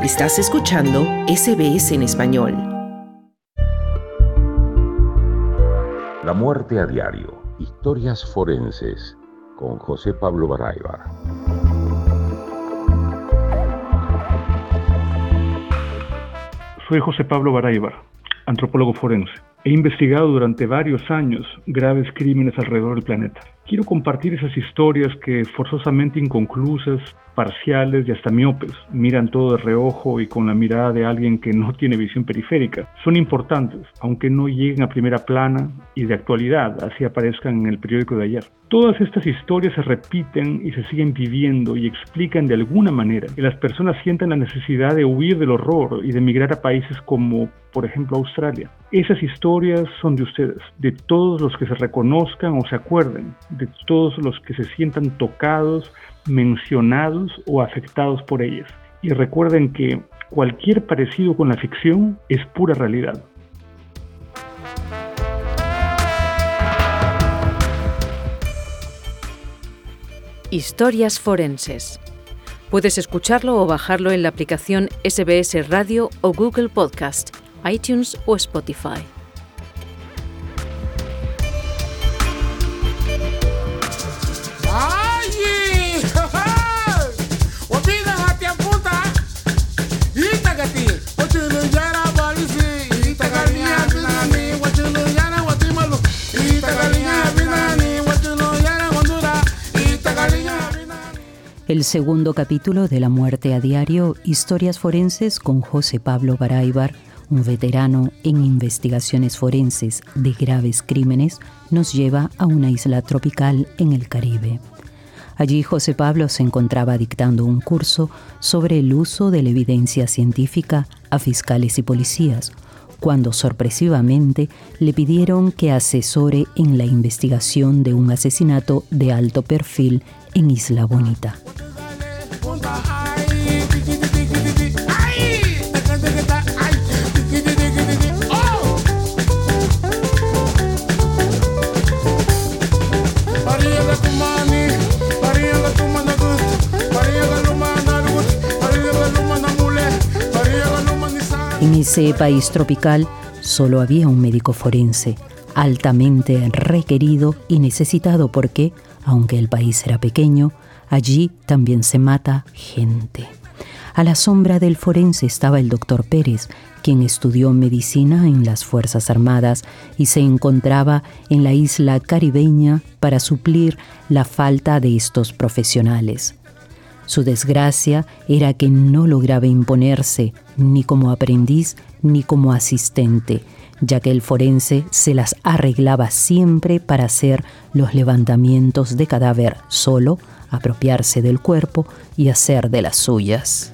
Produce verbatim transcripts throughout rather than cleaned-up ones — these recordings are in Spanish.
Estás escuchando S B S en español. La muerte a diario. Historias forenses con José Pablo Baraybar. Soy José Pablo Baraybar, antropólogo forense. He investigado durante varios años graves crímenes alrededor del planeta. Quiero compartir esas historias que, forzosamente inconclusas, parciales y hasta miopes, miran todo de reojo y con la mirada de alguien que no tiene visión periférica, son importantes, aunque no lleguen a primera plana y de actualidad, así aparezcan en el periódico de ayer. Todas estas historias se repiten y se siguen viviendo y explican de alguna manera que las personas sientan la necesidad de huir del horror y de emigrar a países como, por ejemplo, Australia. Esas historias son de ustedes, de todos los que se reconozcan o se acuerden, de todos los que se sientan tocados, mencionados o afectados por ellas. Y recuerden que cualquier parecido con la ficción es pura realidad. Historias forenses. Puedes escucharlo o bajarlo en la aplicación S B S Radio o Google Podcast, iTunes o Spotify. El segundo capítulo de La muerte a diario, Historias forenses con José Pablo Baraybar, un veterano en investigaciones forenses de graves crímenes, nos lleva a una isla tropical en el Caribe. Allí José Pablo se encontraba dictando un curso sobre el uso de la evidencia científica a fiscales y policías, cuando sorpresivamente le pidieron que asesore en la investigación de un asesinato de alto perfil en Isla Bonita. En ese país tropical solo había un médico forense, altamente requerido y necesitado porque, aunque el país era pequeño, allí también se mata gente. A la sombra del forense estaba el doctor Pérez, quien estudió medicina en las Fuerzas Armadas y se encontraba en la isla caribeña para suplir la falta de estos profesionales. Su desgracia era que no lograba imponerse ni como aprendiz ni como asistente, ya que el forense se las arreglaba siempre para hacer los levantamientos de cadáver solo, apropiarse del cuerpo y hacer de las suyas.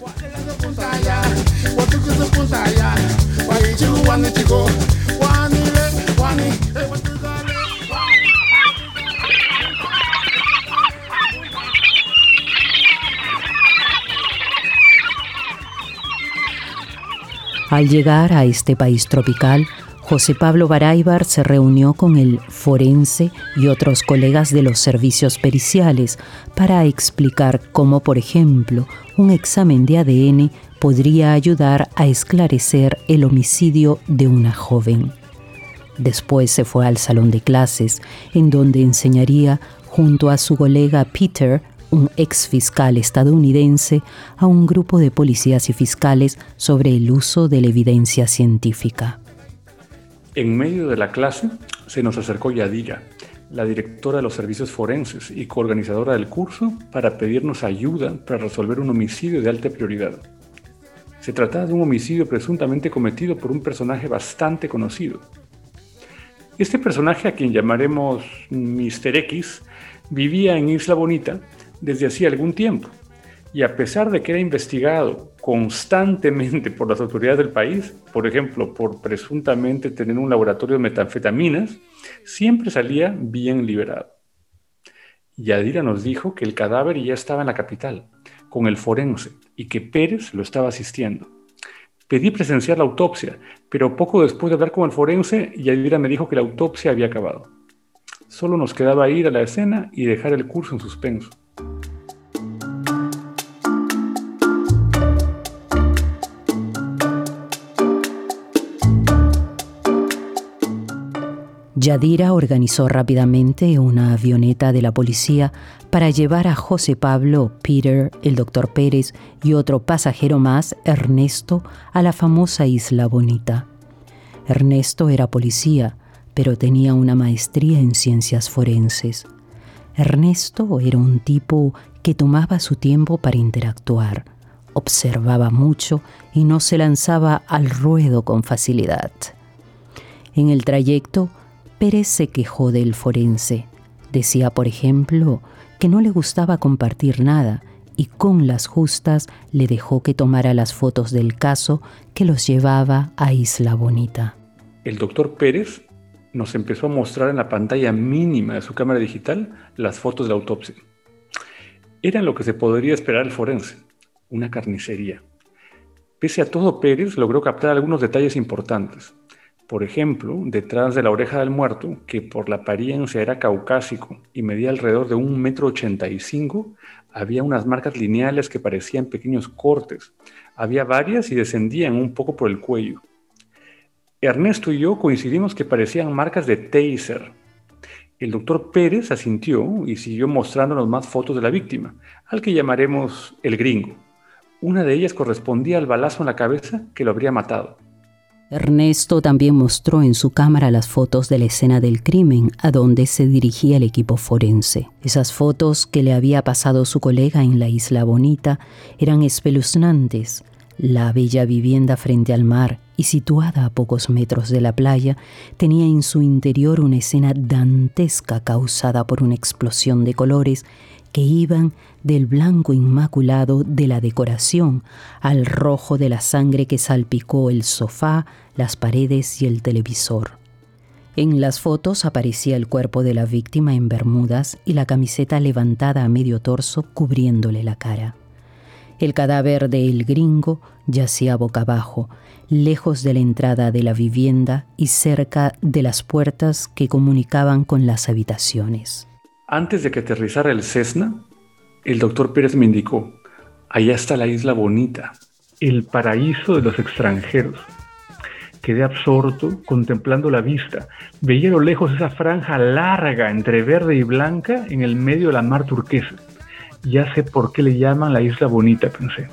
Al llegar a este país tropical, José Pablo Baraybar se reunió con el forense y otros colegas de los servicios periciales para explicar cómo, por ejemplo, un examen de A D N podría ayudar a esclarecer el homicidio de una joven. Después se fue al salón de clases, en donde enseñaría junto a su colega Peter, un ex fiscal estadounidense, a un grupo de policías y fiscales sobre el uso de la evidencia científica. En medio de la clase se nos acercó Yadira, la directora de los servicios forenses y coorganizadora del curso, para pedirnos ayuda para resolver un homicidio de alta prioridad. Se trataba de un homicidio presuntamente cometido por un personaje bastante conocido. Este personaje, a quien llamaremos mister X, vivía en Isla Bonita desde hacía algún tiempo, y a pesar de que era investigado constantemente por las autoridades del país, por ejemplo, por presuntamente tener un laboratorio de metanfetaminas, siempre salía bien liberado. Yadira nos dijo que el cadáver ya estaba en la capital, con el forense, y que Pérez lo estaba asistiendo. Pedí presenciar la autopsia, pero poco después de hablar con el forense, Yadira me dijo que la autopsia había acabado. Solo nos quedaba ir a la escena y dejar el curso en suspenso. Yadira organizó rápidamente una avioneta de la policía para llevar a José Pablo, Peter, el doctor Pérez y otro pasajero más, Ernesto, a la famosa Isla Bonita. Ernesto era policía, pero tenía una maestría en ciencias forenses. Ernesto era un tipo que tomaba su tiempo para interactuar, observaba mucho y no se lanzaba al ruedo con facilidad. En el trayecto, Pérez se quejó del forense. Decía, por ejemplo, que no le gustaba compartir nada y con las justas le dejó que tomara las fotos del caso que los llevaba a Isla Bonita. El doctor Pérez nos empezó a mostrar en la pantalla mínima de su cámara digital las fotos de la autopsia. Eran lo que se podría esperar del forense, una carnicería. Pese a todo, Pérez logró captar algunos detalles importantes. Por ejemplo, detrás de la oreja del muerto, que por la apariencia era caucásico y medía alrededor de un metro ochenta y cinco, había unas marcas lineales que parecían pequeños cortes. Había varias y descendían un poco por el cuello. Ernesto y yo coincidimos que parecían marcas de taser. El doctor Pérez asintió y siguió mostrándonos más fotos de la víctima, al que llamaremos el gringo. Una de ellas correspondía al balazo en la cabeza que lo habría matado. Ernesto también mostró en su cámara las fotos de la escena del crimen, a donde se dirigía el equipo forense. Esas fotos que le había pasado su colega en la Isla Bonita eran espeluznantes. La bella vivienda frente al mar y situada a pocos metros de la playa tenía en su interior una escena dantesca causada por una explosión de colores que iban del blanco inmaculado de la decoración al rojo de la sangre que salpicó el sofá, las paredes y el televisor. En las fotos aparecía el cuerpo de la víctima en bermudas y la camiseta levantada a medio torso cubriéndole la cara. El cadáver de El Gringo yacía boca abajo, lejos de la entrada de la vivienda y cerca de las puertas que comunicaban con las habitaciones. Antes de que aterrizara el Cessna, el doctor Pérez me indicó: allá está la Isla Bonita, el paraíso de los extranjeros. Quedé absorto contemplando la vista. Veía a lo lejos esa franja larga entre verde y blanca en el medio de la mar turquesa. Ya sé por qué le llaman la Isla Bonita, pensé.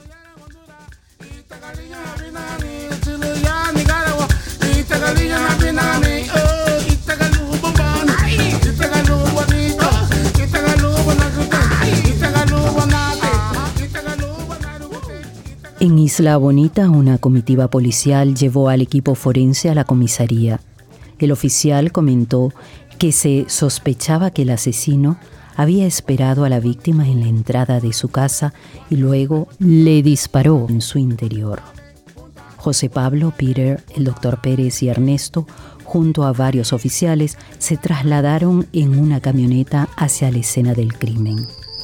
En Isla Bonita, una comitiva policial llevó al equipo forense a la comisaría. El oficial comentó que se sospechaba que el asesino había esperado a la víctima en la entrada de su casa y luego le disparó en su interior. José Pablo, Peter, el doctor Pérez y Ernesto, junto a varios oficiales, se trasladaron en una camioneta hacia la escena del crimen.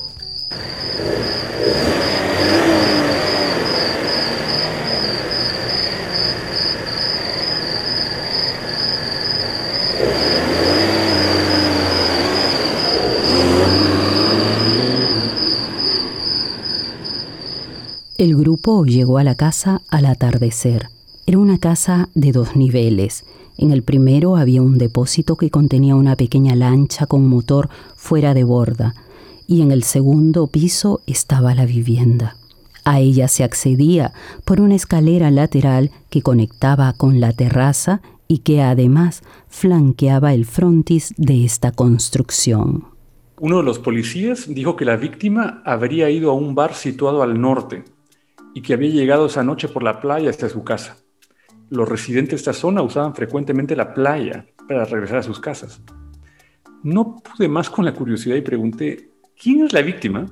El grupo llegó a la casa al atardecer. Era una casa de dos niveles. En el primero había un depósito que contenía una pequeña lancha con motor fuera de borda, y en el segundo piso estaba la vivienda. A ella se accedía por una escalera lateral que conectaba con la terraza y que además flanqueaba el frontis de esta construcción. Uno de los policías dijo que la víctima habría ido a un bar situado al norte y que había llegado esa noche por la playa hasta su casa. Los residentes de esta zona usaban frecuentemente la playa para regresar a sus casas. No pude más con la curiosidad y pregunté: ¿quién es la víctima?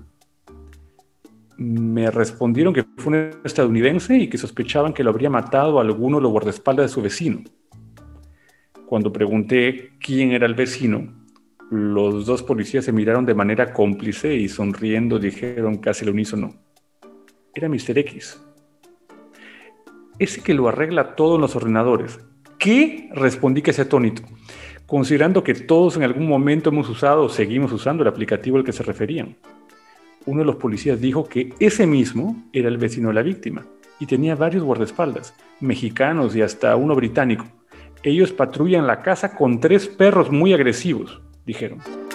Me respondieron que fue un estadounidense y que sospechaban que lo habría matado a alguno de los guardaespaldas de su vecino. Cuando pregunté quién era el vecino, los dos policías se miraron de manera cómplice y sonriendo dijeron casi al unísono: era mister X. Ese que lo arregla todo en los ordenadores. ¿Qué? Respondí casi atónito, considerando que todos en algún momento hemos usado o seguimos usando el aplicativo al que se referían. Uno de los policías dijo que ese mismo era el vecino de la víctima y tenía varios guardaespaldas, mexicanos y hasta uno británico. Ellos patrullan la casa con tres perros muy agresivos, dijeron.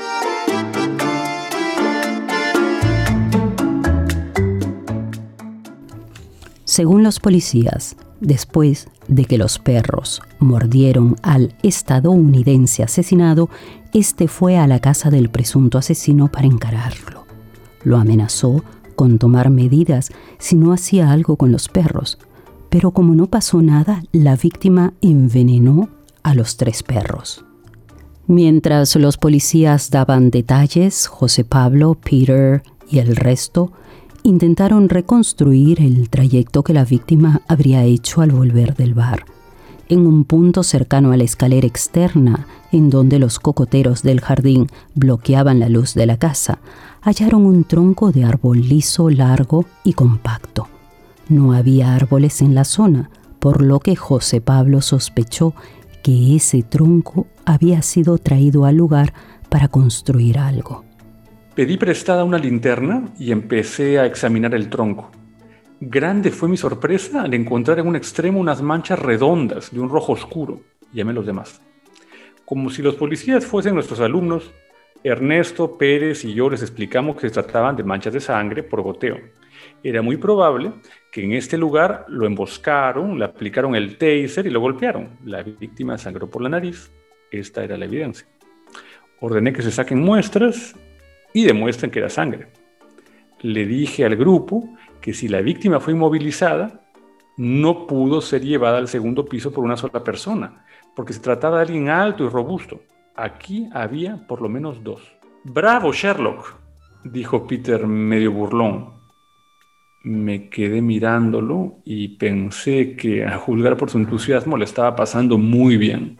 Según los policías, después de que los perros mordieron al estadounidense asesinado, este fue a la casa del presunto asesino para encararlo. Lo amenazó con tomar medidas si no hacía algo con los perros, pero como no pasó nada, la víctima envenenó a los tres perros. Mientras los policías daban detalles, José Pablo, Peter y el resto intentaron reconstruir el trayecto que la víctima habría hecho al volver del bar. En un punto cercano a la escalera externa, en donde los cocoteros del jardín bloqueaban la luz de la casa, hallaron un tronco de árbol liso, largo y compacto. No había árboles en la zona, por lo que José Pablo sospechó que ese tronco había sido traído al lugar para construir algo. Pedí prestada una linterna y empecé a examinar el tronco. Grande fue mi sorpresa al encontrar en un extremo unas manchas redondas de un rojo oscuro. Llamé a los demás. Como si los policías fuesen nuestros alumnos, Ernesto, Pérez y yo les explicamos que se trataban de manchas de sangre por goteo. Era muy probable que en este lugar lo emboscaron, le aplicaron el taser y lo golpearon. La víctima sangró por la nariz. Esta era la evidencia. Ordené que se saquen muestras y demuestren que era sangre. Le dije al grupo que si la víctima fue inmovilizada, no pudo ser llevada al segundo piso por una sola persona, porque se trataba de alguien alto y robusto. Aquí había por lo menos dos. ¡Bravo, Sherlock!, dijo Peter medio burlón. Me quedé mirándolo y pensé que, a juzgar por su entusiasmo, le estaba pasando muy bien.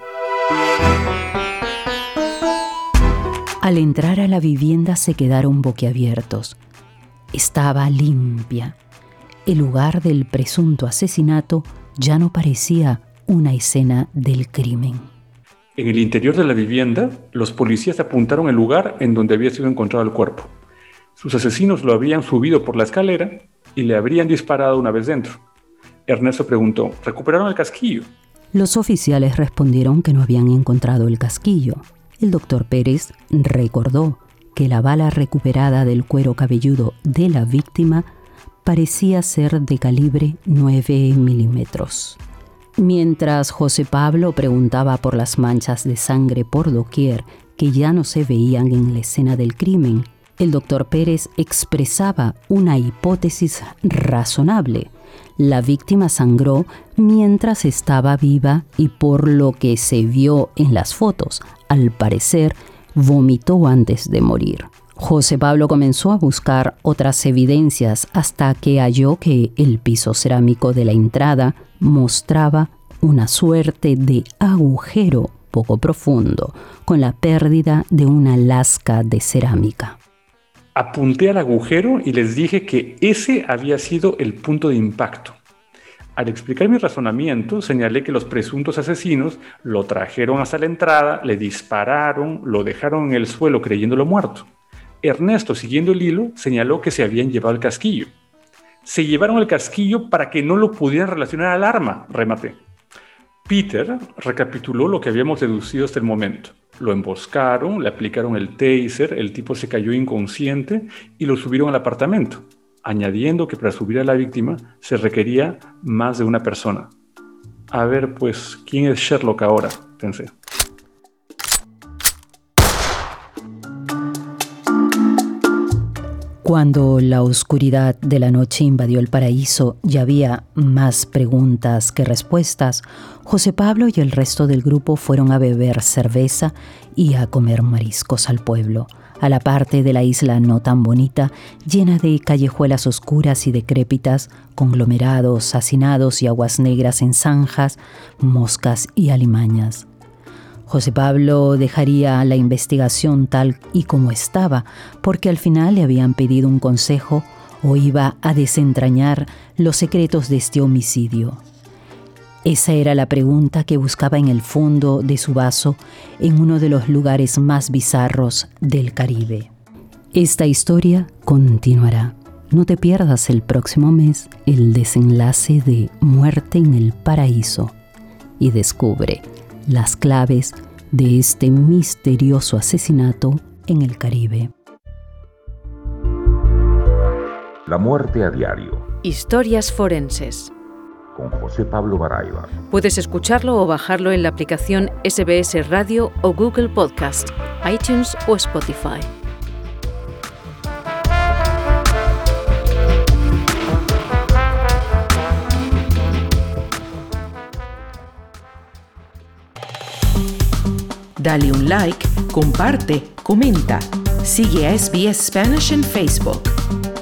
Al entrar a la vivienda se quedaron boquiabiertos. Estaba limpia. El lugar del presunto asesinato ya no parecía una escena del crimen. En el interior de la vivienda, los policías apuntaron el lugar en donde había sido encontrado el cuerpo. Sus asesinos lo habían subido por la escalera y le habrían disparado una vez dentro. Ernesto preguntó, ¿recuperaron el casquillo? Los oficiales respondieron que no habían encontrado el casquillo. El doctor Pérez recordó que la bala recuperada del cuero cabelludo de la víctima parecía ser de calibre nueve milímetros. Mientras José Pablo preguntaba por las manchas de sangre por doquier que ya no se veían en la escena del crimen, el doctor Pérez expresaba una hipótesis razonable. La víctima sangró mientras estaba viva y, por lo que se vio en las fotos, al parecer, vomitó antes de morir. José Pablo comenzó a buscar otras evidencias hasta que halló que el piso cerámico de la entrada mostraba una suerte de agujero poco profundo, con la pérdida de una lasca de cerámica. Apunté al agujero y les dije que ese había sido el punto de impacto. Al explicar mi razonamiento, señalé que los presuntos asesinos lo trajeron hasta la entrada, le dispararon, lo dejaron en el suelo creyéndolo muerto. Ernesto, siguiendo el hilo, señaló que se habían llevado el casquillo. Se llevaron el casquillo para que no lo pudieran relacionar al arma, rematé. Peter recapituló lo que habíamos deducido hasta el momento. Lo emboscaron, le aplicaron el taser, el tipo se cayó inconsciente y lo subieron al apartamento, añadiendo que para subir a la víctima se requería más de una persona. A ver, pues, ¿quién es Sherlock ahora?, pensé. Cuando la oscuridad de la noche invadió el paraíso y había más preguntas que respuestas, José Pablo y el resto del grupo fueron a beber cerveza y a comer mariscos al pueblo, a la parte de la isla no tan bonita, llena de callejuelas oscuras y decrépitas, conglomerados, hacinados y aguas negras en zanjas, moscas y alimañas. José Pablo dejaría la investigación tal y como estaba, porque al final le habían pedido un consejo o iba a desentrañar los secretos de este homicidio. Esa era la pregunta que buscaba en el fondo de su vaso en uno de los lugares más bizarros del Caribe. Esta historia continuará. No te pierdas el próximo mes el desenlace de Muerte en el Paraíso y descubre las claves de este misterioso asesinato en el Caribe. La muerte a diario, Historias forenses. con José Pablo Baraiba. Puedes escucharlo o bajarlo en la aplicación S B S Radio o Google Podcast, iTunes o Spotify. Dale un like, comparte, comenta. Sigue a S B S Spanish en Facebook.